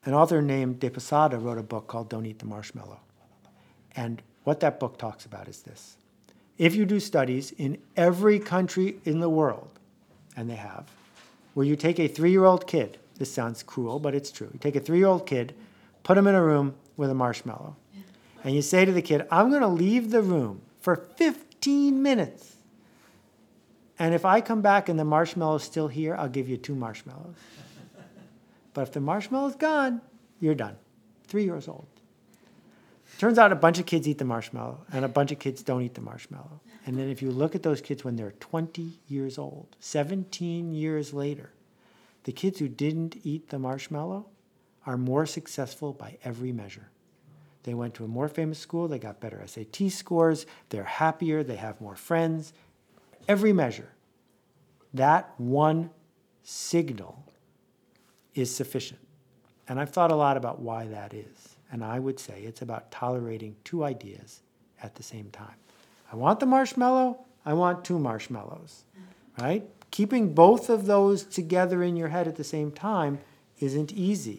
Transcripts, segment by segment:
An author named De Posada wrote a book called Don't Eat the Marshmallow. And what that book talks about is this. If you do studies in every country in the world, and they have, where you take a 3-year-old kid, this sounds cruel, but it's true. You take a 3-year-old kid, put him in a room with a marshmallow, and you say to the kid, I'm going to leave the room for 15 minutes. And if I come back and the marshmallow's still here, I'll give you 2 marshmallows. But if the marshmallow's gone, you're done. 3 years old. Turns out a bunch of kids eat the marshmallow, and a bunch of kids don't eat the marshmallow. And then if you look at those kids when they're 20 years old, 17 years later, the kids who didn't eat the marshmallow are more successful by every measure. They went to a more famous school, they got better SAT scores, they're happier, they have more friends. Every measure. That one signal is sufficient. And I've thought a lot about why that is. And I would say it's about tolerating 2 ideas at the same time. I want the marshmallow, I want 2 marshmallows, right? Keeping both of those together in your head at the same time isn't easy.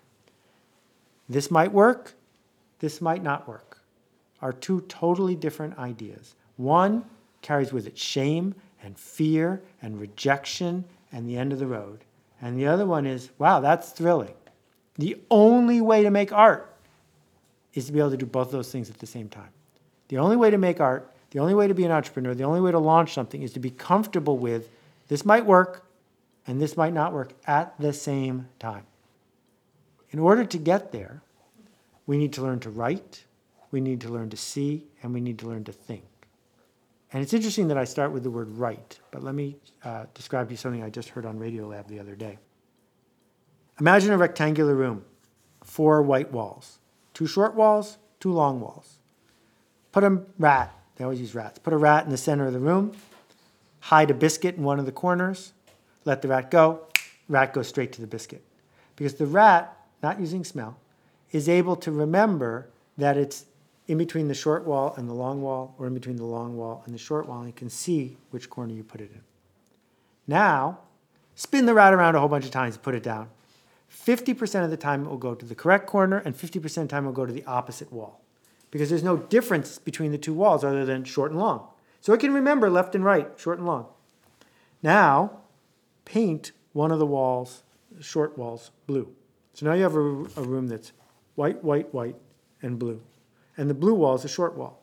This might work, this might not work. Are 2 totally different ideas. One carries with it shame and fear and rejection and the end of the road. And the other one is, wow, that's thrilling. The only way to make art is to be able to do both of those things at the same time. The only way to make art, the only way to be an entrepreneur, the only way to launch something is to be comfortable with this might work and this might not work at the same time. In order to get there, we need to learn to write, we need to learn to see, and we need to learn to think. And it's interesting that I start with the word write, but let me describe to you something I just heard on Radiolab the other day. Imagine a rectangular room, 4 white walls, 2 short walls, 2 long walls. Put a rat, they always use rats, put a rat in the center of the room, hide a biscuit in one of the corners, let the rat goes straight to the biscuit. Because the rat, not using smell, is able to remember that it's in between the short wall and the long wall, or in between the long wall and the short wall, and it can see which corner you put it in. Now, spin the rat around a whole bunch of times and put it down. 50% of the time it will go to the correct corner, and 50% of the time it will go to the opposite wall. Because there's no difference between the 2 walls other than short and long. So it can remember left and right, short and long. Now, paint one of the walls, short walls, blue. So now you have a room that's white, white, white, and blue. And the blue wall is a short wall.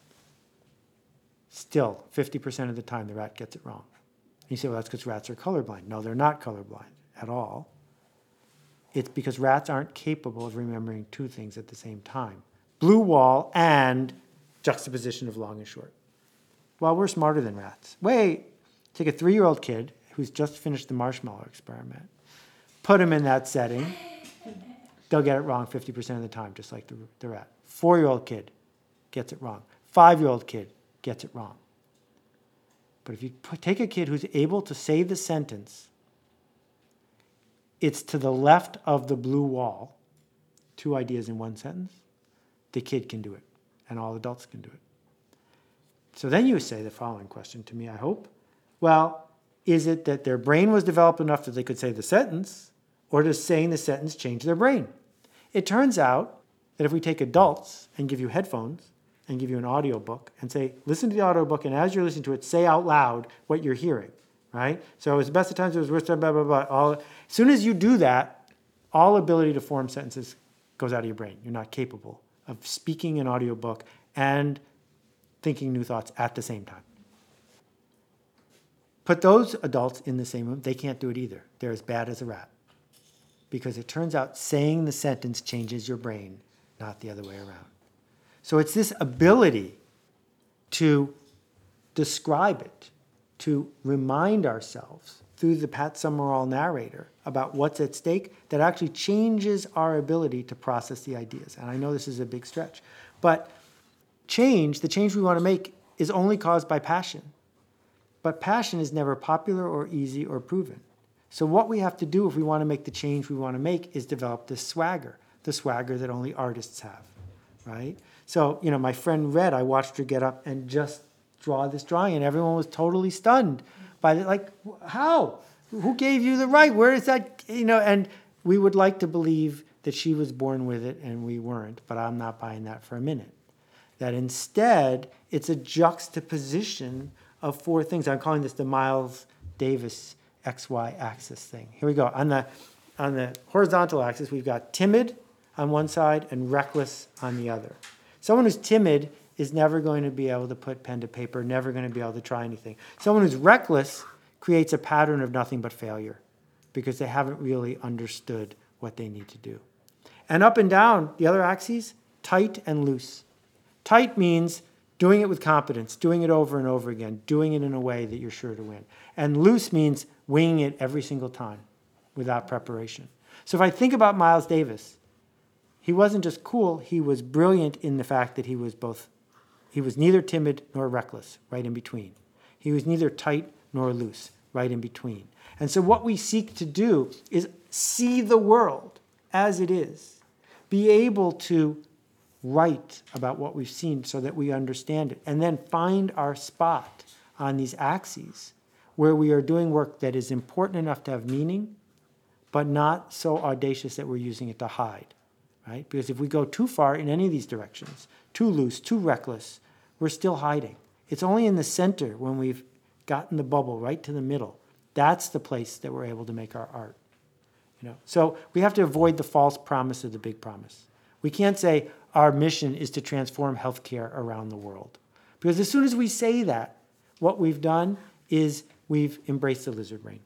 Still, 50% of the time the rat gets it wrong. And you say, well, that's because rats are colorblind. No, they're not colorblind at all. It's because rats aren't capable of remembering 2 things at the same time. Blue wall and juxtaposition of long and short. Well, we're smarter than rats. Wait, take a 3-year-old kid who's just finished the marshmallow experiment, put him in that setting, they'll get it wrong 50% of the time, just like the rat. 4-year-old kid gets it wrong. 5-year-old kid gets it wrong. But if you take a kid who's able to say the sentence, it's to the left of the blue wall, 2 ideas in one sentence, the kid can do it, and all adults can do it. So then you say the following question to me, I hope. Well, is it that their brain was developed enough that they could say the sentence, or does saying the sentence change their brain? It turns out that if we take adults and give you headphones and give you an audiobook and say, listen to the audiobook, and as you're listening to it, say out loud what you're hearing, right? So it was the best of times, it was worst of blah, blah, blah. As soon as you do that, all ability to form sentences goes out of your brain. You're not capable of speaking an audiobook and thinking new thoughts at the same time. Put those adults in the same room, they can't do it either. They're as bad as a rat. Because it turns out saying the sentence changes your brain, not the other way around. So it's this ability to describe it, to remind ourselves through the Pat Summerall narrator about what's at stake that actually changes our ability to process the ideas. And I know this is a big stretch, but the change we want to make is only caused by passion. But passion is never popular or easy or proven. So what we have to do if we want to make the change we want to make is develop this swagger, the swagger that only artists have, right? So, my friend Red, I watched her get up and just draw this drawing, and everyone was totally stunned by it. Like, how? Who gave you the right? Where is that? And we would like to believe that she was born with it and we weren't, but I'm not buying that for a minute. That instead, it's a juxtaposition of four things. I'm calling this the Miles Davis XY axis thing. Here we go. On the horizontal axis, we've got timid on one side and reckless on the other. Someone who's timid is never going to be able to put pen to paper, never going to be able to try anything. Someone who's reckless creates a pattern of nothing but failure because they haven't really understood what they need to do. And up and down, the other axes, tight and loose. Tight means doing it with competence, doing it over and over again, doing it in a way that you're sure to win. And loose means winging it every single time without preparation. So if I think about Miles Davis, he wasn't just cool, he was brilliant in the fact that he was neither timid nor reckless, right in between. He was neither tight nor loose, right in between. And so what we seek to do is see the world as it is, be able to write about what we've seen so that we understand it, and then find our spot on these axes where we are doing work that is important enough to have meaning, but not so audacious that we're using it to hide, right? Because if we go too far in any of these directions, too loose, too reckless, we're still hiding. It's only in the center when we've gotten the bubble right to the middle. That's the place that we're able to make our art. So we have to avoid the false promise of the big promise. We can't say our mission is to transform healthcare around the world. Because as soon as we say that, what we've done is we've embraced the lizard brain.